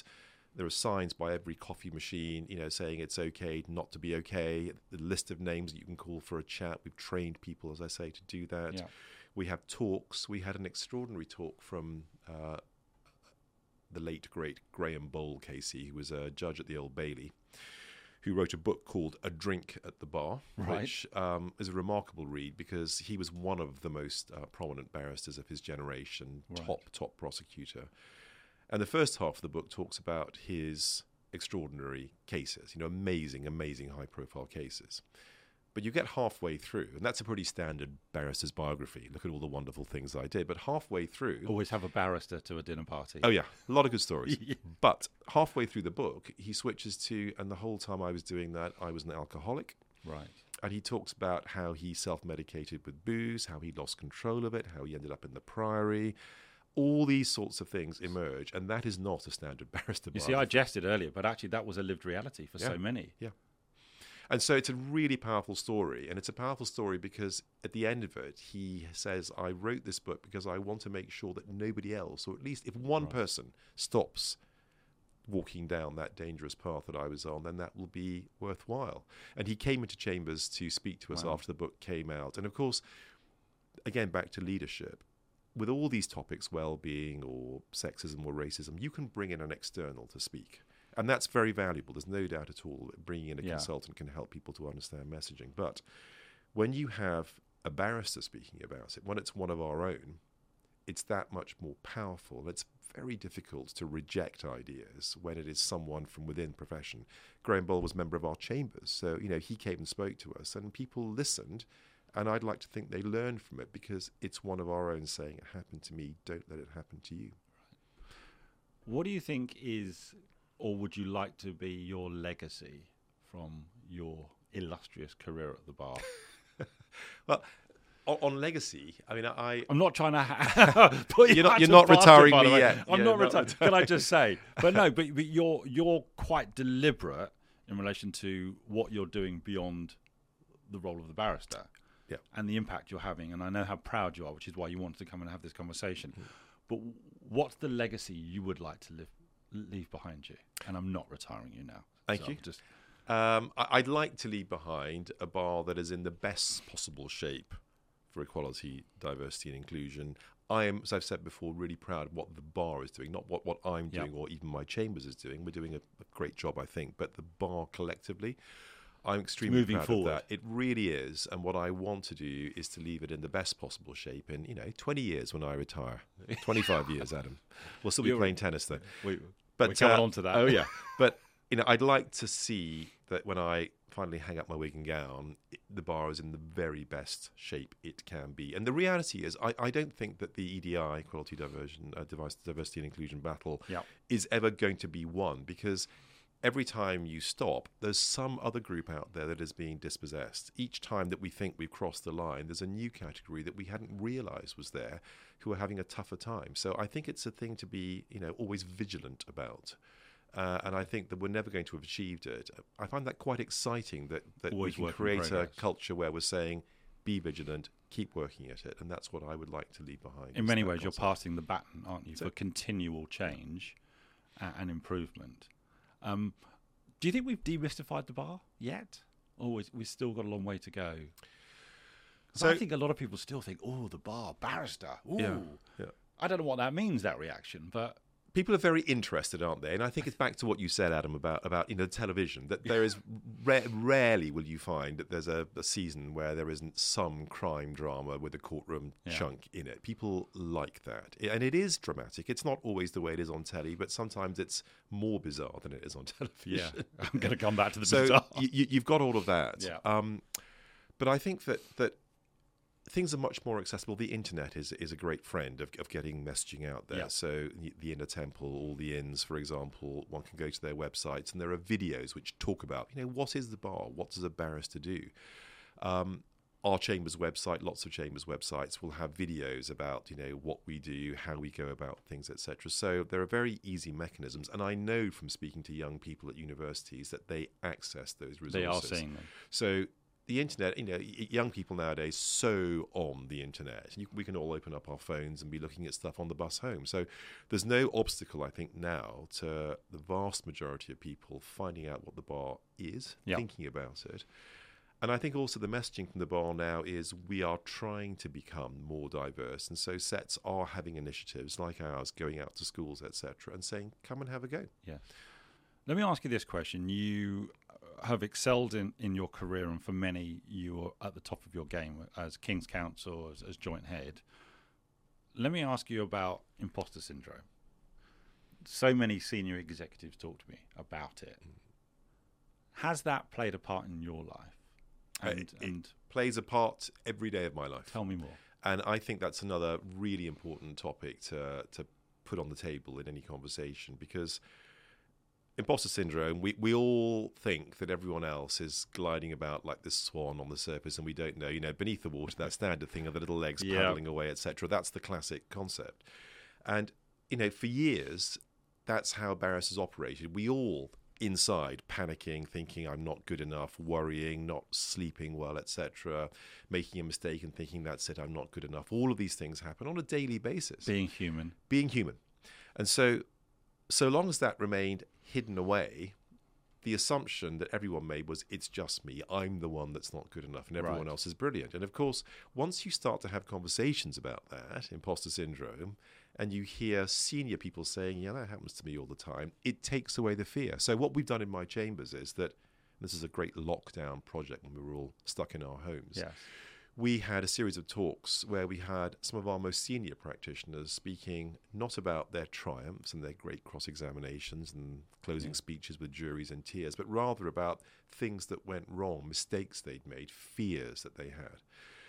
There are signs by every coffee machine, you know, saying it's okay not to be okay. The list of names that you can call for a chat. We've trained people, as I say, to do that. Yeah. We have talks. We had an extraordinary talk from uh, the late, great Graham Bowl, Casey, who was a judge at the Old Bailey, who wrote a book called A Drink at the Bar, Right. which um, is a remarkable read because he was one of the most uh, prominent barristers of his generation, Right. top, top prosecutor. And the first half of the book talks about his extraordinary cases, you know, amazing, amazing high-profile cases. But you get halfway through, and that's a pretty standard barrister's biography. Look at all the wonderful things I did. But halfway through... Always have a barrister to a dinner party. Oh, yeah. A lot of good stories. Yeah. But halfway through the book, he switches to, and the whole time I was doing that, I was an alcoholic. Right. And he talks about how he self-medicated with booze, how he lost control of it, how he ended up in the Priory. All these sorts of things emerge, and that is not a standard barrister You see, I jested earlier, but actually that was a lived reality for Yeah. so many. Yeah. And so it's a really powerful story. And it's a powerful story because at the end of it, he says, I wrote this book because I want to make sure that nobody else, or at least if one Right. person stops walking down that dangerous path that I was on, then that will be worthwhile. And he came into Chambers to speak to us Wow. after the book came out. And of course, again, back to leadership. With all these topics, well-being or sexism or racism, you can bring in an external to speak. And that's very valuable. There's no doubt at all that bringing in a Yeah. consultant can help people to understand messaging. But when you have a barrister speaking about it, when it's one of our own, it's that much more powerful. It's very difficult to reject ideas when it is someone from within profession. Graham Bowl was a member of our chambers. So, you know, he came and spoke to us and people listened. And I'd like to think they learned from it because it's one of our own saying, it happened to me, don't let it happen to you. What do you think is, or would you like to be, your legacy from your illustrious career at the bar? Well, on, on legacy, I mean, I... I'm not trying to ha- put you You're not- out you're to not bastard, retiring by the me way. yet. I'm Yeah, not not retiring. Can I just say? But no, but, but you're you're quite deliberate in relation to what you're doing beyond the role of the barrister. Yeah. And the impact you're having, and I know how proud you are, which is why you wanted to come and have this conversation. Mm. But what's the legacy you would like to live, leave behind you? And I'm not retiring you now. Thank so you. I'm just Um, I- I'd like to leave behind a bar that is in the best possible shape for equality, diversity, and inclusion. I am, as I've said before, really proud of what the bar is doing, not what, what I'm Yep. doing or even my chambers is doing. We're doing a, a great job, I think, but the bar collectively, I'm extremely moving proud forward. of that. It really is, and what I want to do is to leave it in the best possible shape in, you know, twenty years when I retire. twenty-five years, Adam. We'll still be You're- playing tennis though. we, But we're coming uh, on to that. Oh yeah, but you know, I'd like to see that when I finally hang up my wig and gown, it, the bar is in the very best shape it can be. And the reality is, I, I don't think that the E D I, Equality, Diversion, uh, Device, Diversity and Inclusion battle, Yep. is ever going to be won because every time you stop, there's some other group out there that is being dispossessed. Each time that we think we've crossed the line, there's a new category that we hadn't realised was there who are having a tougher time. So I think it's a thing to be, you know, always vigilant about. Uh, and I think that we're never going to have achieved it. I find that quite exciting that, that we Always can work in create a progress. culture where we're saying, be vigilant, keep working at it. And that's what I would like to leave behind. In is many that ways, you're concept. passing the baton, aren't you, So- for continual change uh, and improvement. Um, do you think we've demystified the bar yet? Or is, we've still got a long way to go? 'Cause I So- think a lot of people still think, oh, the bar, barrister. Ooh. Yeah, yeah. I don't know what that means, that reaction, but People are very interested, aren't they? And I think it's back to what you said, Adam, about, about you know television. That there is ra- rarely will you find that there's a, a season where there isn't some crime drama with a courtroom Yeah. chunk in it. People like that, and it is dramatic. It's not always the way it is on telly, but sometimes it's more bizarre than it is on television. yeah, I'm going to come back to the So bizarre. you, you- you've got all of that. Yeah. Um, but I think that that things are much more accessible. The internet is is a great friend of, of getting messaging out there. Yeah. So the, the Inner Temple, all the inns, for example, one can go to their websites and there are videos which talk about, you know, what is the bar? What does a barrister do? Um, our Chambers website, lots of Chambers websites will have videos about, you know, what we do, how we go about things, et cetera. So there are very easy mechanisms. And I know from speaking to young people at universities that they access those resources. They are seeing them. So the internet, you know, y- young people nowadays so on the internet. You, we can all open up our phones and be looking at stuff on the bus home. So there's no obstacle, I think, now to the vast majority of people finding out what the bar is, Yep. thinking about it. And I think also the messaging from the bar now is we are trying to become more diverse. And so sets are having initiatives like ours, going out to schools, et cetera, and saying, come and have a go. Yes. Let me ask you this question. You have excelled in, in your career, and for many, you are at the top of your game as King's Counsel, as, as joint head. Let me ask you about imposter syndrome. So many senior executives talk to me about it. Has that played a part in your life? And, it, it and plays a part every day of my life. tell me more. And I think that's another really important topic to to put on the table in any conversation, because imposter syndrome, we, we all think that everyone else is gliding about like this swan on the surface, and we don't know, you know, beneath the water, that standard thing of the little legs Yeah. paddling away, et cetera. That's the classic concept. And, you know, for years, that's how barristers operated. We all inside panicking, thinking I'm not good enough, worrying, not sleeping well, et cetera, making a mistake and thinking that's it, I'm not good enough. All of these things happen on a daily basis. Being human. Being human. And so, so long as that remained hidden away, the assumption that everyone made was it's just me, I'm the one that's not good enough and everyone Right. else is brilliant. And of course, once you start to have conversations about that, imposter syndrome, and you hear senior people saying, yeah, that happens to me all the time, it takes away the fear. So what we've done in my chambers is that, this is a great lockdown project when we were all stuck in our homes. Yes. We had a series of talks where we had some of our most senior practitioners speaking not about their triumphs and their great cross-examinations and closing Yeah. speeches with juries and tears, but rather about things that went wrong, mistakes they'd made, fears that they had.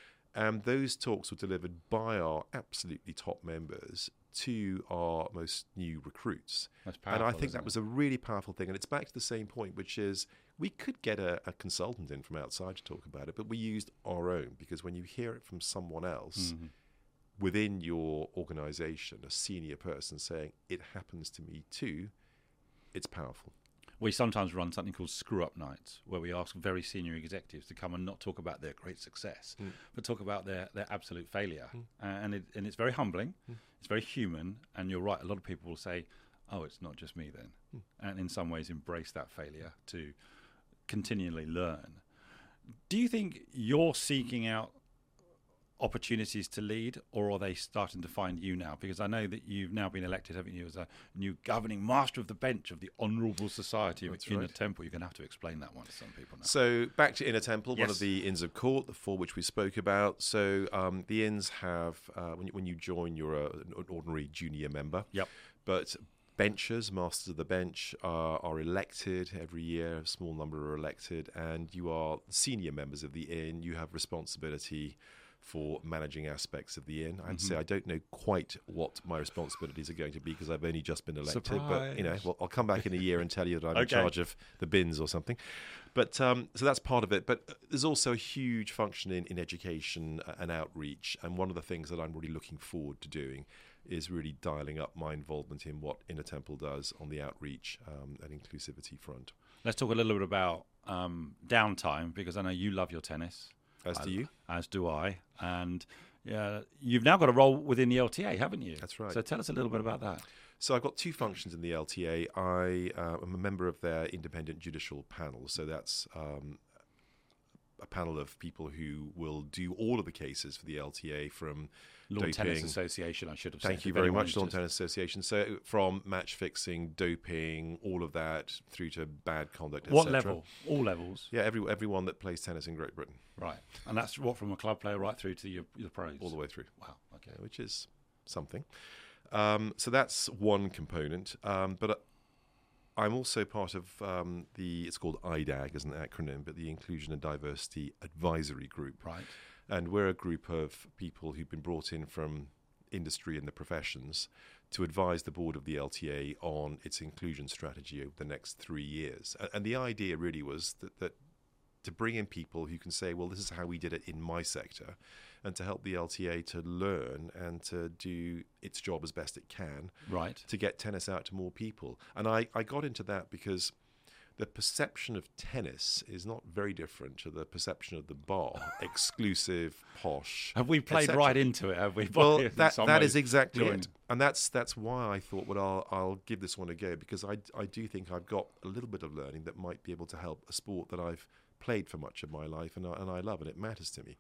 And those talks were delivered by our absolutely top members to our most new recruits. That's powerful. And I think isn't that it? was a really powerful thing. And it's back to the same point, which is we could get a, a consultant in from outside to talk about it, but we used our own, because when you hear it from someone else Mhm. within your organization, a senior person saying, it happens to me too, it's powerful. We sometimes run something called screw up nights, where we ask very senior executives to come and not talk about their great success, Mm. but talk about their, their absolute failure. Mm. Uh, and it, and it's very humbling, Mm. it's very human, and you're right, a lot of people will say, oh, it's not just me then. Mm. And in some ways embrace that failure to continually learn. Do you think you're seeking out opportunities to lead, or are they starting to find you now? Because I know that you've now been elected, haven't you, as a new governing master of the bench of the Honourable Society of That's Inner right. Temple. You're going to have to explain that one to some people now. So back to Inner Temple, one Yes. of the Inns of Court, for which we spoke about. So um, the Inns have, uh, when, you, when you join, you're a, an ordinary junior member. Yep. But benchers, masters of the bench, are, are elected every year. A small number are elected, and you are senior members of the Inn. You have responsibility for managing aspects of the inn. I'd Mhm. say I don't know quite what my responsibilities are going to be because I've only just been elected. But you know, Surprise. well, I'll come back in a year and tell you that I'm in Okay. charge of the bins or something. But um, so that's part of it. But there's also a huge function in, in education and outreach. And one of the things that I'm really looking forward to doing is really dialing up my involvement in what Inner Temple does on the outreach um, and inclusivity front. Let's talk a little bit about um, downtime, because I know you love your tennis. As I- do you. As do I. And yeah, you've now got a role within the L T A, haven't you? That's right. So tell us a little bit about that. So I've got two functions in the L T A. I uh, am a member of their independent judicial panel. So that's um, a panel of people who will do all of the cases for the L T A, from Lawn Tennis doping. Association, I should have said. Thank you if very anyone much, Lawn just- Tennis Association. So from match fixing, doping, all of that, through to bad conduct, et What cetera. level? All levels. Yeah, every, everyone that plays tennis in Great Britain, Right. And that's what, from a club player right through to your, your pros? all the way through. Wow. Okay. Yeah, which is something. Um, so that's one component. Um, but uh, I'm also part of um, the, it's called I D A G as an acronym, but the Inclusion and Diversity Advisory Group. Right. And we're a group of people who've been brought in from industry and the professions to advise the board of the L T A on its inclusion strategy over the next three years. And, and the idea really was that, that to bring in people who can say, well, this is how we did it in my sector, and to help the L T A to learn and to do its job as best it can Right. to get tennis out to more people. And I, I got into that because the perception of tennis is not very different to the perception of the bar, exclusive, posh. Have we played et cetera. right into it? Have we? Well, In that some that ways is exactly joined? it, and that's that's why I thought, well, I'll I'll give this one a go, because I I do think I've got a little bit of learning that might be able to help a sport that I've played for much of my life and I, and I love and it matters to me.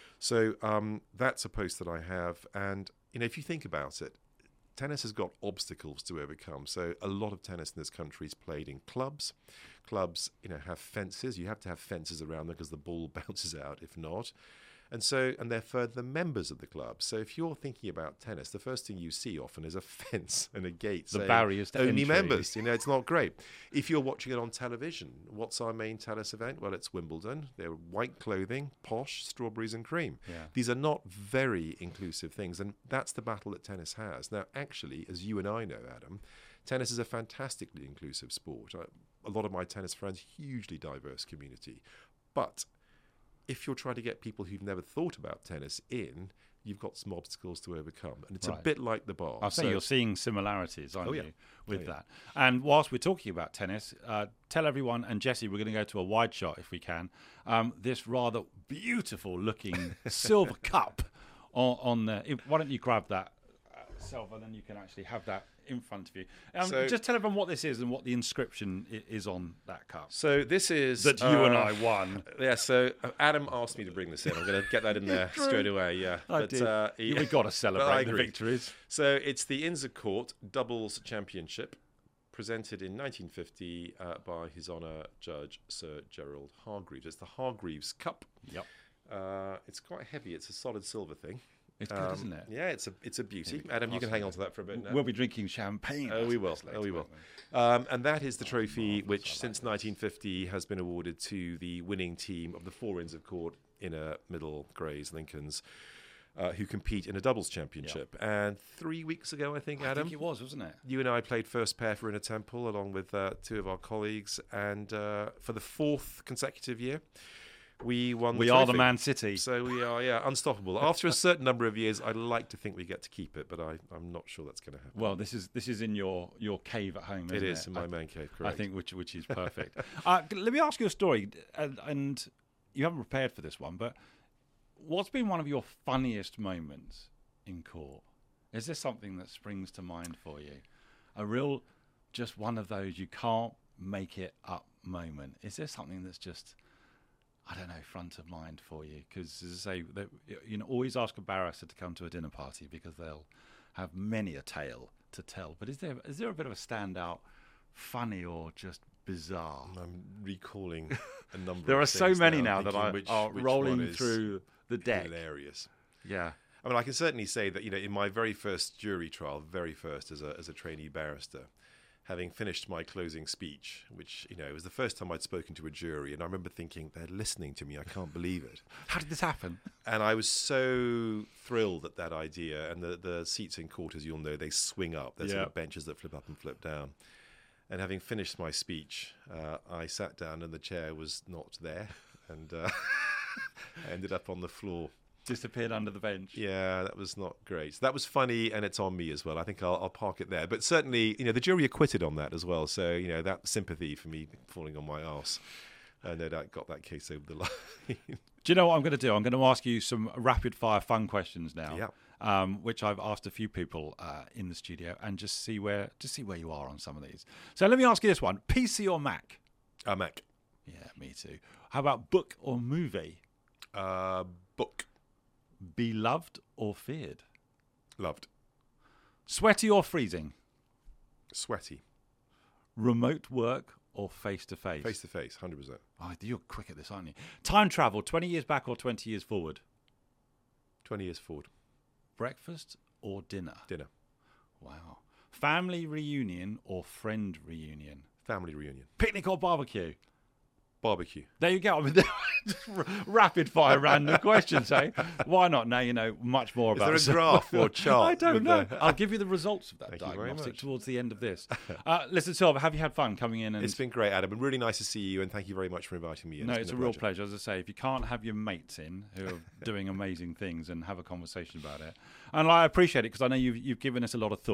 So um, that's a post that I have, and you know, if you think about it, tennis has got obstacles to overcome. So a lot of tennis in this country is played in clubs. Clubs, you know, have fences. You have to have fences around them because the ball bounces out if not. And so, and they're for the members of the club. So if you're thinking about tennis, the first thing you see often is a fence and a gate. The saying barriers to only entry. members. You know, it's not great. If you're watching it on television, what's our main tennis event? Well, it's Wimbledon. They're white clothing, posh, strawberries and cream. Yeah. These are not very inclusive things, and that's the battle that tennis has. Now, actually, as you and I know, Adam, tennis is a fantastically inclusive sport. I, a lot of my tennis friends, hugely diverse community. But if you're trying to get people who've never thought about tennis in, you've got some obstacles to overcome. And it's Right. a bit like the bar. I'll say So- you're seeing similarities, aren't Oh, yeah. you, with Oh, yeah. that? And whilst we're talking about tennis, uh, tell everyone, and Jesse, we're going to go to a wide shot if we can, um, this rather beautiful-looking silver cup on, on the... if- Why don't you grab that, uh, Selva, and then you can actually have that in front of you. Um, So- just tell everyone what this is and what the inscription i- is on that cup. So this is... That you and uh, I won. Yeah, so uh, Adam asked me to bring this in. I'm going to get that in there straight away, yeah. I but, did. Uh, Yeah, We've got to Well, I celebrate the agree. victories. So it's the Inns of Court Doubles Championship, presented in nineteen fifty uh, by His Honour Judge Sir Gerald Hargreaves. It's the Hargreaves Cup. Yep. Uh, it's quite heavy. It's a solid silver thing. It's good, Um, isn't it? Yeah, it's a it's a beauty. Adam, you can hang on to that for a bit now. We'll be drinking champagne. Oh, we will. later, Oh, we will. won't we? Oh, Um, and that is the trophy which, I like since nineteen fifty, has been awarded to the winning team of the four Inns of Court, Inner, Middle, Greys, Lincolns, uh, who compete in a doubles championship. And three weeks ago, I think, I Adam, think it was, wasn't it? you and I played first pair for Inner Temple, along with uh, two of our colleagues. And uh, for the fourth consecutive year, we won the We are the trophy. Man City. So we are, yeah, unstoppable. After a certain number of years, I'd like to think we get to keep it, but I, I'm not sure that's going to happen. Well, this is this is in your, your cave at home, isn't It it? is in my I, man cave, I correct. think which which is perfect. uh, let me ask you a story, and, and you haven't prepared for this one, but what's been one of your funniest moments in court? Is there something that springs to mind for you? A real, just one of those you can't make it up moment. Is there something that's just, I don't know, front of mind for you? Because as I say, that, you know, always ask a barrister to come to a dinner party because they'll have many a tale to tell. But is there is there a bit of a standout, funny or just bizarre? I'm recalling a number There of are so things many now, now that thinking are, which, are which rolling one is through the deck. hilarious. Yeah. I mean, I can certainly say that, you know, in my very first jury trial, very first as a, as a trainee barrister, having finished my closing speech, which, you know, it was the first time I'd spoken to a jury, and I remember thinking, they're listening to me, I can't believe it. How did this happen? And I was so thrilled at that idea. And the, the seats in court, as you'll know, they swing up. There's Yeah. sort of benches that flip up and flip down. And having finished my speech, uh, I sat down and the chair was not there. And uh, I ended up on the floor. Disappeared under the bench. Yeah, that was not great. So that was funny, and it's on me as well. I think I'll, I'll park it there. But certainly, you know, the jury acquitted on that as well. So, you know, that sympathy for me falling on my arse, uh, no doubt got that case over the line. Do you know what I'm going to do? I'm going to ask you some rapid fire fun questions now. Yeah. Um, which I've asked a few people uh, in the studio, and just see where just see where you are on some of these. So let me ask you this one: P C or Mac? Uh, Mac. Yeah, me too. How about book or movie? Uh, book. Be loved or feared? Loved. Sweaty or freezing? Sweaty. Remote work or face to face? Face to face, one hundred percent. Oh, you're quick at this, aren't you? Time travel: twenty years back or twenty years forward? twenty years forward. Breakfast or dinner? Dinner. Wow. Family reunion or friend reunion? Family reunion. Picnic or barbecue? Barbecue. There you go. I mean, just r- rapid fire random questions, eh? Why not? Now you know much more Is about there a yourself. graph or chart? I don't with know. the- I'll give you the results of that Thank you very diagnostic much. towards the end of this. Uh, listen, Silva, have you had fun coming in? And It's been great, Adam. And really nice to see you, and thank you very much for inviting me in. no, been it's a, a real pleasure. pleasure. As I say, if you can't have your mates in who are doing amazing things and have a conversation about it, and I appreciate it because I know you've you've given us a lot of thought.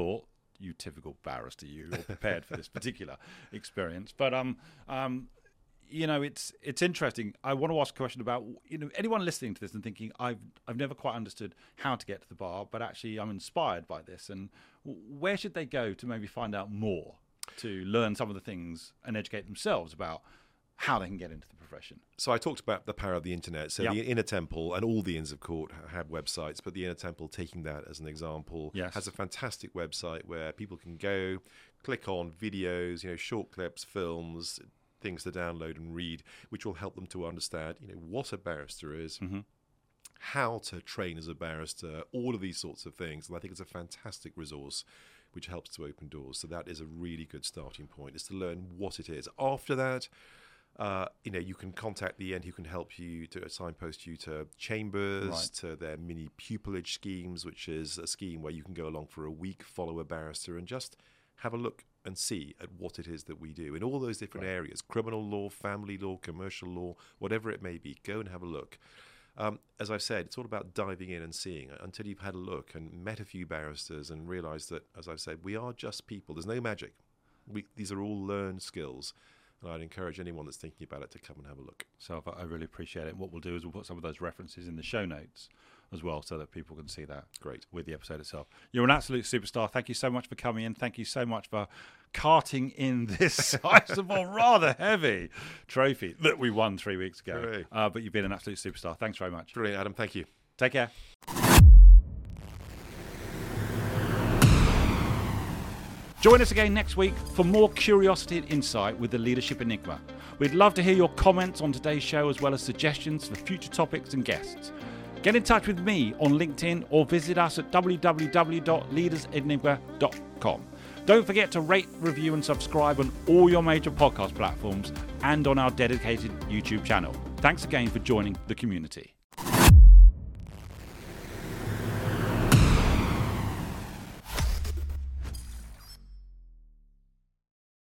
you typical barrister, you, you're prepared for this particular experience. But um, um, you know, it's it's interesting. I want to ask a question about, you know, anyone listening to this and thinking, I've I've never quite understood how to get to the bar, but actually I'm inspired by this. And where should they go to maybe find out more, to learn some of the things and educate themselves about how they can get into the profession? So I talked about the power of the internet. So Yep. the Inner Temple and all the Inns of Court ha- have websites, but the Inner Temple, taking that as an example, Yes. has a fantastic website where people can go, click on videos, you know, short clips, films, things to download and read, which will help them to understand, you know, what a barrister is, Mm-hmm. how to train as a barrister, all of these sorts of things. And I think it's a fantastic resource which helps to open doors. So that is a really good starting point, is to learn what it is. After that, uh, you know, you can contact the N who can help you to signpost you to chambers, Right. to their mini pupillage schemes, which is a scheme where you can go along for a week, follow a barrister, and just have a look and see at what it is that we do in all those different Right. areas: criminal law, family law, commercial law, whatever it may be. Go and have a look. Um, as I've said, it's all about diving in and seeing until you've had a look and met a few barristers and realised that, as I've said, we are just people. There's no magic. We, these are all learned skills. And I'd encourage anyone that's thinking about it to come and have a look. So I really appreciate it. What we'll do is we'll put some of those references in the show notes as well, so that people can see that. Great. With the episode itself. You're an absolute superstar. Thank you so much for coming in. Thank you so much for carting in this sizable, rather heavy trophy that we won three weeks ago. Uh, but you've been an absolute superstar. Thanks very much. Brilliant, Adam. Thank you. Take care. Join us again next week for more curiosity and insight with the Leadership Enigma. We'd love to hear your comments on today's show, as well as suggestions for future topics and guests. Get in touch with me on LinkedIn or visit us at w w w dot leaders enigma dot com. Don't forget to rate, review and subscribe on all your major podcast platforms and on our dedicated YouTube channel. Thanks again for joining the community.